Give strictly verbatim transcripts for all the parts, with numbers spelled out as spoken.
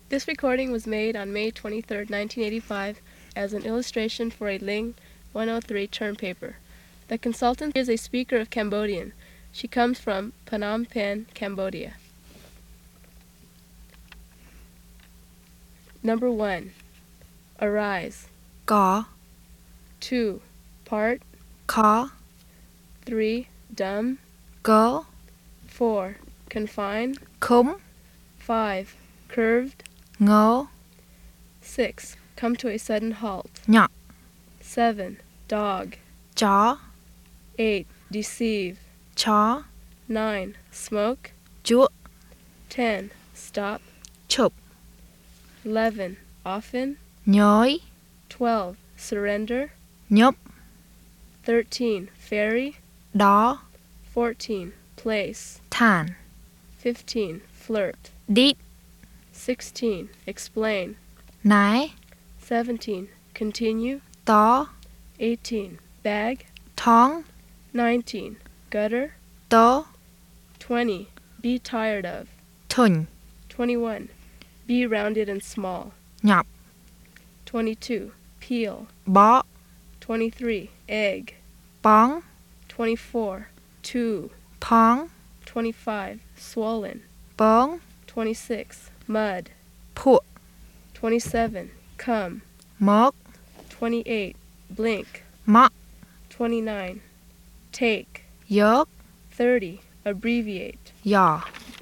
This recording was made on May twenty-third, nineteen eighty-five, as an illustration for a Ling one oh three term paper. The consultant is a speaker of Cambodian. She comes from Phnom Penh, Cambodia. Number one, arise. Có. Two, part. Khó. Three, dumb. Cớ. Four, confine. Khúng. Five, curved. Ngớ. Six, come to a sudden halt. Nhọ. Seven, dog. Chó. Eight, deceive. Chó. Nine, smoke. Chúa. Ten, stop. Chụp. Eleven, often. Nhói. Twelve, surrender. Nhấp. Thirteen, ferry. Đó. Fourteen, place. Thản. Fifteen, flirt. Đít. Sixteen, explain. Nái. Seventeen, continue. Tó. Eighteen, bag. Thoáng. Nineteen, gutter. Tớ. Twenty, be tired of. Thùng. Twenty-one, be rounded and small. Nhọc. Twenty-two, peel. Bó. Twenty-three, egg. Bóng. Twenty-four, two. Phóng. Twenty-five, swollen. Bóng. Twenty-six, mud. Phụa. Twenty-seven, come. Mớc. Twenty-eight, blink. Mắc. Twenty-nine, take. Dớt. Thirty, abbreviate. Giò.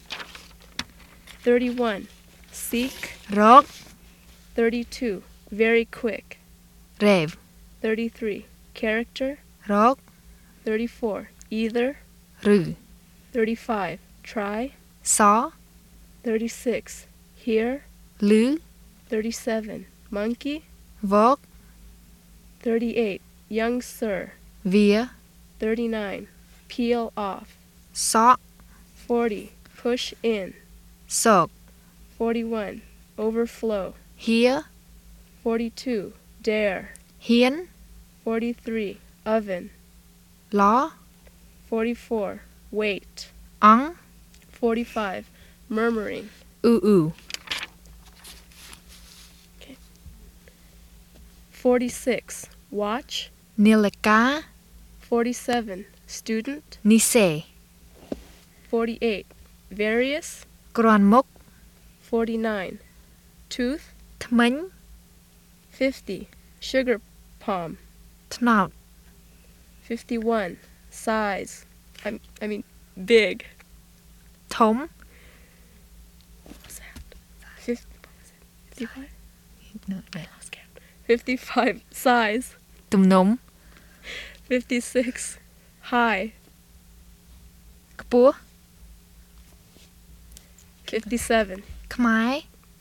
Thirty-one, seek. Rớt. Thirty-two, very quick. Rệp. Thirty-three, character. Rớt. Thirty-four, either. Rừ. Thirty-five, try. Xó. Thirty-six, here. Lứ. Thirty-seven, monkey. Vớt. Thirty-eight, young sir. Vía. Thirty-nine, peel off. Xó. Forty, push in. Sợc. Forty-one, overflow. Hía. Forty-two, dare. Hiến. Forty-three, oven. Ló. Forty-four, wait. Ắng. Forty-five, murmuring. Ư ư. Forty-six, watch. Nê là cá. Forty-seven, student. Ni xẻ. Forty-eight, various. Cron mốc. Forty-nine, tooth. Thmánh. Fifty, sugar palm. Thnout. Fifty-one, size. I, I mean, big. Thống. What was that? Fifty, what was it? Fifty-five? No, I lost count. Fifty-five, size. Tùm núng. Fifty-six, high. Cpúa. Fifty-seven, Khmái.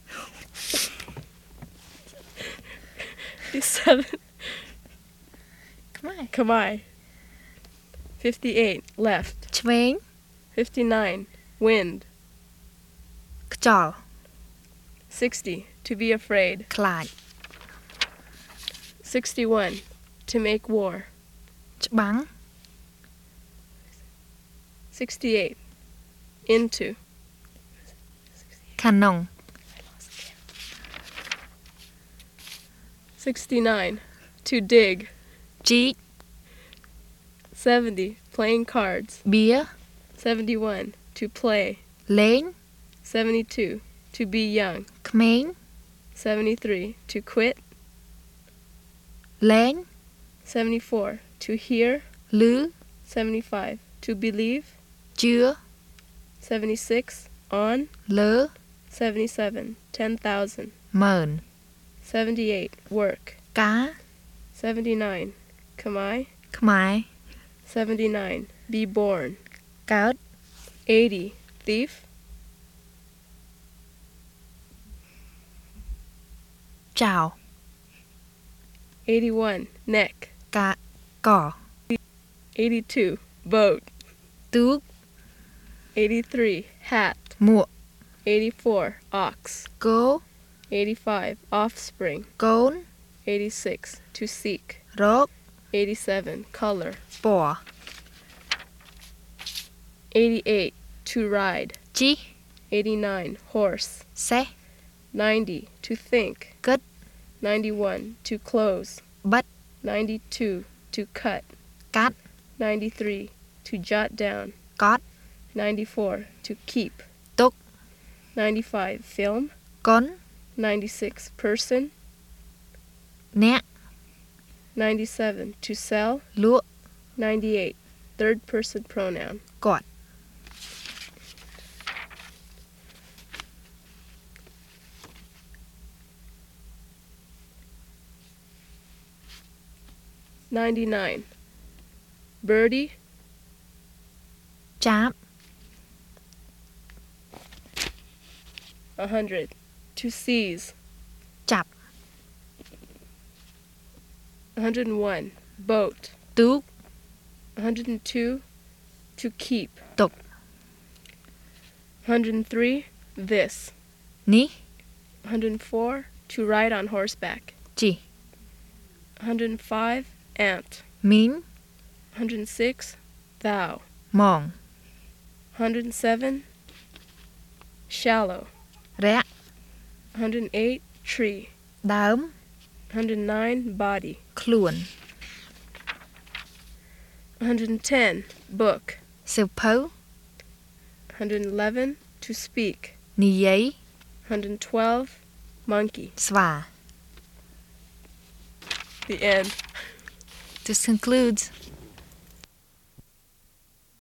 fifty-seven, Khmái. Kamai. Fifty-eight, left. Chvén. Fifty-nine, wind. Kchol. Sixty, to be afraid. Khláď. Sixty-one, to make war. Chbắng. Sixty-eight, into. Khăn nồng. Sixty-nine, to dig. Chít. Seventy, playing cards. Bía. Seventy-one, to play. Lên. Seventy-two, to be young. Khmén. Seventy-three, to quit. Lên. Seventy-four, to hear. Lứ. Seventy-five, to believe. Chưa. Seventy-six, on. Lớ. Seventy-seven, ten thousand. Mờn. Seventy-eight, work. Cá. Seventy-nine, Kamai. Khmái. Seventy-nine, be born. Cớt. Eighty, thief. Chào. Eighty-one, neck. Cá. Cỏ. Eighty-two, boat. Tước. Eighty-three, hat. Muộn. Eighty-four, ox. Cố. Eighty-five, offspring. Cốn. Eighty-six, to seek. Rốt. Eighty-seven, color. Bò. Eighty-eight, to ride. Chí. Eighty-nine, horse. Xe. ninety. To think. Cất. ninety-one. To close. Bất. ninety-two. To cut. Cắt. ninety-three. To jot down. Cót. ninety-four. To keep. Túc. ninety-five. Film. Cuốn. ninety-six. Person. អ្នក. ninety-seven. To sell. Lúa. ninety-eight. Third person pronoun. Quạt. ninety-nine. Birdie. Cháp. one hundred. To seize. Chặt. one hundred one. Boat. Tước. one hundred two. To keep. Tục. one hundred three. This. Ní. one hundred four. To ride on horseback. Chỉ. one hundred five. Ant. Mín. one hundred six. Thou. Mòn. one hundred seven. Shallow. Rẽ. one hundred eight. Tree. Đớm. one hundred nine. Body. ខ្លួន. one hundred ten. Book. Sipho. one hundred eleven. To speak. Nì giấy. one hundred twelve. Monkey. Xòa. The end. This concludes